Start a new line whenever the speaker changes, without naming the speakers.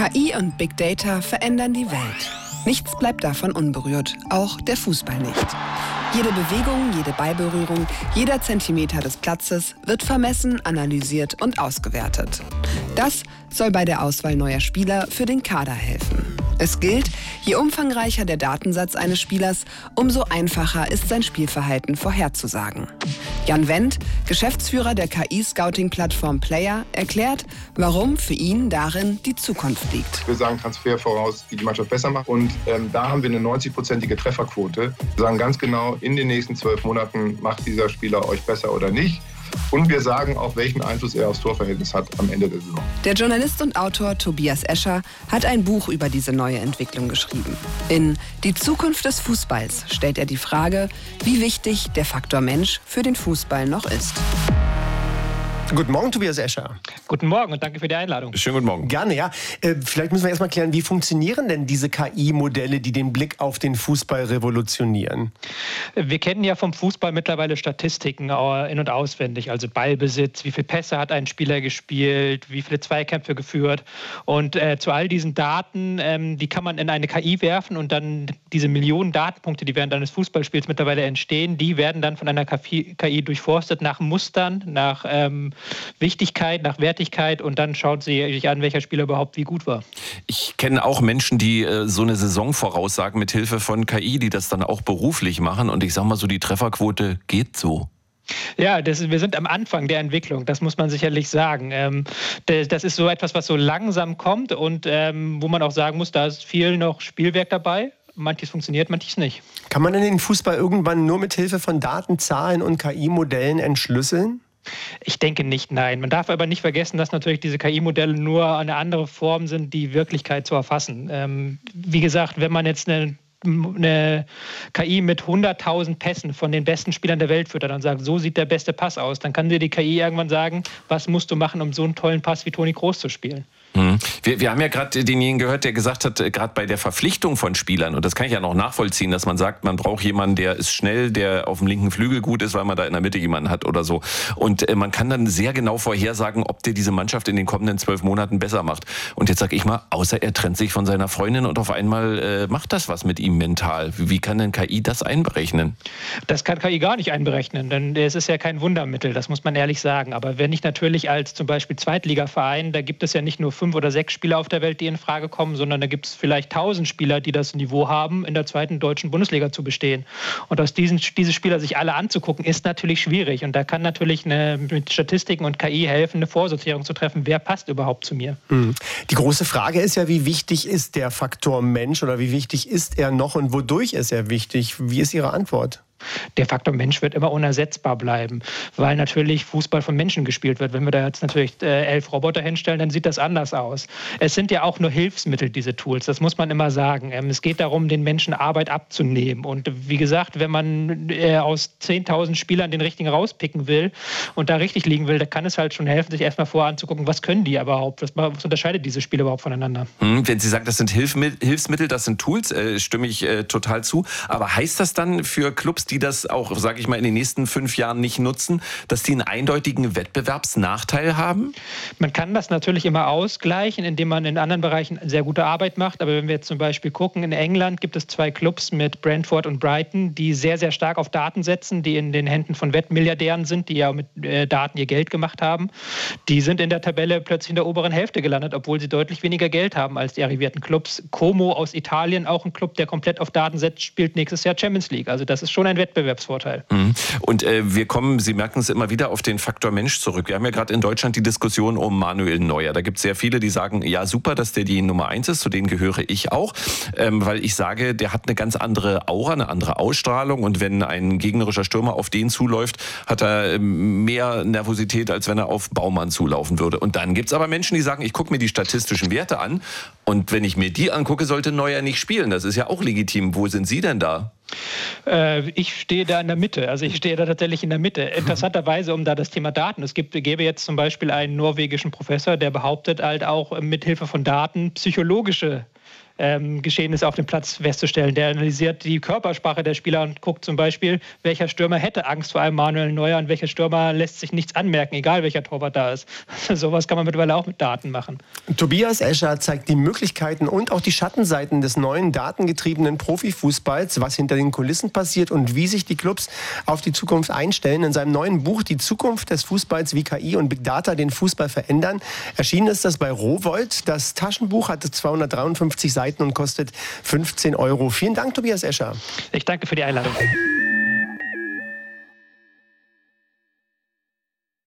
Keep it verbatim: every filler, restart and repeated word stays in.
K I und Big Data verändern die Welt. Nichts bleibt davon unberührt, auch der Fußball nicht. Jede Bewegung, jede Ballberührung, jeder Zentimeter des Platzes wird vermessen, analysiert und ausgewertet. Das soll bei der Auswahl neuer Spieler für den Kader helfen. Es gilt, je umfangreicher der Datensatz eines Spielers, umso einfacher ist sein Spielverhalten vorherzusagen. Jan Wendt, Geschäftsführer der K I-Scouting-Plattform Player, erklärt, warum für ihn darin die Zukunft liegt.
Wir sagen Transfer voraus, die die Mannschaft besser macht. Und ähm, da haben wir eine neunzig-prozentige Trefferquote. Wir sagen ganz genau, in den nächsten zwölf Monaten macht dieser Spieler euch besser oder nicht. Und wir sagen auch, welchen Einfluss er aufs Torverhältnis hat am Ende der Saison.
Der Journalist und Autor Tobias Escher hat ein Buch über diese neue Entwicklung geschrieben. In Die Zukunft des Fußballs stellt er die Frage, wie wichtig der Faktor Mensch für den Fußball noch ist.
Guten Morgen, Tobias Escher.
Guten Morgen und danke für die Einladung.
Schönen guten Morgen.
Gerne, ja. Äh, vielleicht müssen wir erst mal klären, wie funktionieren denn diese K I-Modelle, die den Blick auf den Fußball revolutionieren?
Wir kennen ja vom Fußball mittlerweile Statistiken in- und auswendig. Also Ballbesitz, wie viele Pässe hat ein Spieler gespielt, wie viele Zweikämpfe geführt. Und äh, zu all diesen Daten, ähm, die kann man in eine K I werfen und dann diese Millionen Datenpunkte, die während eines Fußballspiels mittlerweile entstehen, die werden dann von einer K I durchforstet nach Mustern, nach ähm, Wichtigkeit, nach Wertigkeit und dann schaut sie sich an, welcher Spieler überhaupt wie gut war.
Ich kenne auch Menschen, die äh, so eine Saison voraussagen mit Hilfe von K I, die das dann auch beruflich machen und ich sag mal so, die Trefferquote geht so.
Ja, das, wir sind am Anfang der Entwicklung, das muss man sicherlich sagen. Ähm, das ist so etwas, was so langsam kommt und ähm, wo man auch sagen muss, da ist viel noch Spielwerk dabei. Manches funktioniert, manches nicht.
Kann man denn den Fußball irgendwann nur mit Hilfe von Daten, Zahlen und K I-Modellen entschlüsseln?
Ich denke nicht, nein. Man darf aber nicht vergessen, dass natürlich diese K I-Modelle nur eine andere Form sind, die Wirklichkeit zu erfassen. Ähm, wie gesagt, wenn man jetzt eine eine K I mit hunderttausend Pässen von den besten Spielern der Welt füttert und sagt, so sieht der beste Pass aus, dann kann dir die K I irgendwann sagen, was musst du machen, um so einen tollen Pass wie Toni Kroos zu spielen.
Hm. Wir, wir haben ja gerade denjenigen gehört, der gesagt hat, gerade bei der Verpflichtung von Spielern, und das kann ich ja noch nachvollziehen, dass man sagt, man braucht jemanden, der ist schnell, der auf dem linken Flügel gut ist, weil man da in der Mitte jemanden hat oder so. Und äh, man kann dann sehr genau vorhersagen, ob der diese Mannschaft in den kommenden zwölf Monaten besser macht. Und jetzt sage ich mal, außer er trennt sich von seiner Freundin und auf einmal äh, macht das was mit ihm mental. Wie kann denn K I das einberechnen?
Das kann K I gar nicht einberechnen, denn es ist ja kein Wundermittel, das muss man ehrlich sagen. Aber wenn ich natürlich als zum Beispiel Zweitligaverein, da gibt es ja nicht nur fünf oder sechs Spieler auf der Welt, die in Frage kommen, sondern da gibt es vielleicht tausend Spieler, die das Niveau haben, in der zweiten deutschen Bundesliga zu bestehen. Und aus diesen diese Spieler sich alle anzugucken, ist natürlich schwierig. Und da kann natürlich eine, mit Statistiken und K I helfen, eine Vorsortierung zu treffen, wer passt überhaupt zu mir.
Die große Frage ist ja, wie wichtig ist der Faktor Mensch oder wie wichtig ist er noch und wodurch ist er wichtig? Wie ist Ihre Antwort?
Der Faktor Mensch wird immer unersetzbar bleiben, weil natürlich Fußball von Menschen gespielt wird. Wenn wir da jetzt natürlich äh, elf Roboter hinstellen, dann sieht das anders aus. Es sind ja auch nur Hilfsmittel, diese Tools, das muss man immer sagen. Ähm, es geht darum, den Menschen Arbeit abzunehmen. Und wie gesagt, wenn man äh, aus zehntausend Spielern den richtigen rauspicken will und da richtig liegen will, da kann es halt schon helfen, sich erstmal vorher anzugucken, was können die überhaupt, was, was unterscheidet diese Spiele überhaupt voneinander.
Hm, wenn Sie sagen, das sind Hilfsmittel, das sind Tools, äh, stimme ich äh, total zu. Aber heißt das dann für Clubs, die das auch, sage ich mal, in den nächsten fünf Jahren nicht nutzen, dass die einen eindeutigen Wettbewerbsnachteil haben?
Man kann das natürlich immer ausgleichen, indem man in anderen Bereichen sehr gute Arbeit macht. Aber wenn wir jetzt zum Beispiel gucken, in England gibt es zwei Clubs mit Brentford und Brighton, die sehr, sehr stark auf Daten setzen, die in den Händen von Wettmilliardären sind, die ja mit äh, Daten ihr Geld gemacht haben. Die sind in der Tabelle plötzlich in der oberen Hälfte gelandet, obwohl sie deutlich weniger Geld haben als die arrivierten Clubs. Como aus Italien, auch ein Club, der komplett auf Daten setzt, spielt nächstes Jahr Champions League. Also das ist schon ein Wettbewerbsvorteil.
Und äh, wir kommen, Sie merken es immer wieder, auf den Faktor Mensch zurück. Wir haben ja gerade in Deutschland die Diskussion um Manuel Neuer. Da gibt es sehr viele, die sagen, ja super, dass der die Nummer eins ist, zu denen gehöre ich auch, ähm, weil ich sage, der hat eine ganz andere Aura, eine andere Ausstrahlung und wenn ein gegnerischer Stürmer auf den zuläuft, hat er mehr Nervosität, als wenn er auf Baumann zulaufen würde. Und dann gibt es aber Menschen, die sagen, ich gucke mir die statistischen Werte an und wenn ich mir die angucke, sollte Neuer nicht spielen. Das ist ja auch legitim. Wo sind Sie denn da?
Ich stehe da in der Mitte, also ich stehe da tatsächlich in der Mitte. Interessanterweise um da das Thema Daten. Es gibt, gäbe jetzt zum Beispiel einen norwegischen Professor, der behauptet halt auch mit Hilfe von Daten psychologische ähm, Geschehenes auf dem Platz festzustellen. Der analysiert die Körpersprache der Spieler und guckt zum Beispiel, welcher Stürmer hätte Angst vor einem Manuel Neuer und welcher Stürmer lässt sich nichts anmerken, egal welcher Torwart da ist. Sowas kann man mittlerweile auch mit Daten machen.
Tobias Escher zeigt die Möglichkeiten und auch die Schattenseiten des neuen datengetriebenen Profifußballs, was hinter den Kulissen passiert und wie sich die Clubs auf die Zukunft einstellen. In seinem neuen Buch Die Zukunft des Fußballs, wie K I und Big Data den Fußball verändern, erschienen ist das bei Rowohlt. Das Taschenbuch hat zweihundertdreiundfünfzig Seiten und kostet fünfzehn Euro. Vielen Dank, Tobias Escher.
Ich danke für die Einladung.